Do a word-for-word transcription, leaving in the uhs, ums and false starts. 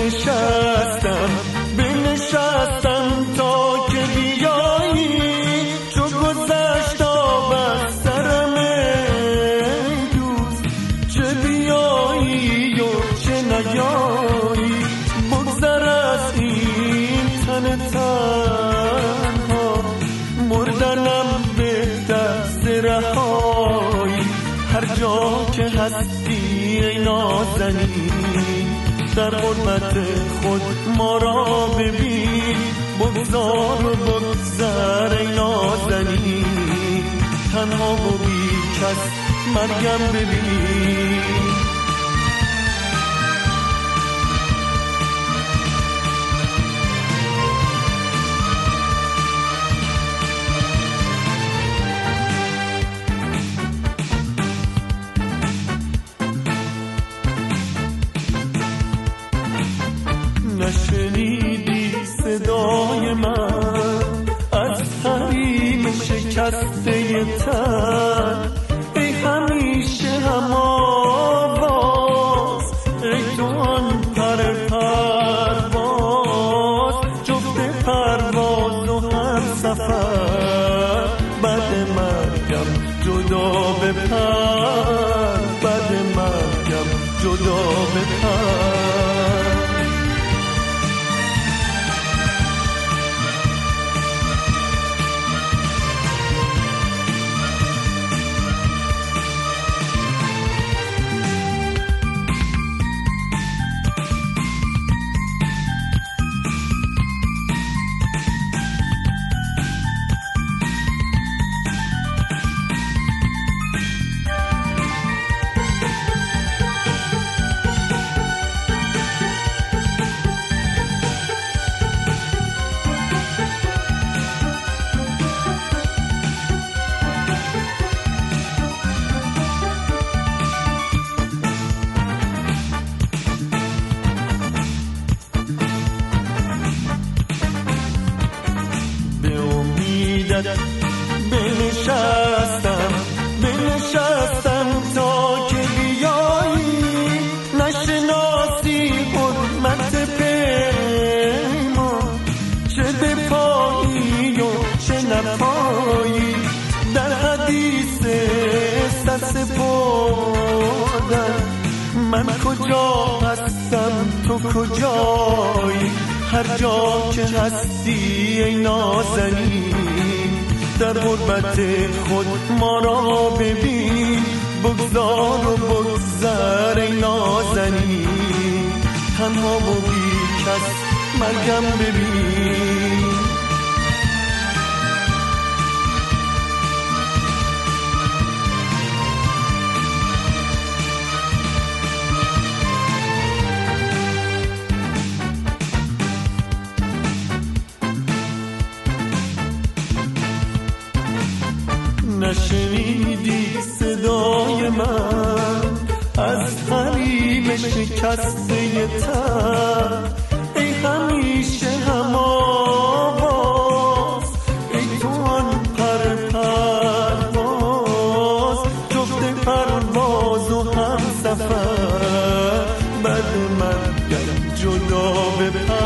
بنشستم بنشستم تا که بیایی، چو گذشت آب از سرم ای دوست، چه بیایی و چه نیایی، بگذر از این تن تنها، مردنم بهتر ز رهایی. هر جا که هستی ای نازنین، در غربت خود ما را ببین، بگذار و بگذر ای نازنین، تنها و بی کس مرگم ببین. نشنیدی صدای من از حریم شکسته تن، ای همیشه هم آواز، ای تو آن پر پرواز، جفت پرواز و هم سفر، بعد مرگم جدا بپر، بعد مرگم جدا بپر. بنشستم بنشستم تا که بیایی، نشناسی حرمت پیمان، چه بپایی و چه نپایی، در حدیث سپردن من کجا هستم تو کجایی. هر جا که هستی ای نازنین، در غربت خود ما را ببین، بگذار و بگذر ای نازنین، تنها و بی کس مرگم ببین. نشنیدی صدای من از حریم شکسته تن، ای همیشه هم آواز، ای تو آن پر پرواز، جفت پرواز و هم سفر، بعد مرگم جدا بپر،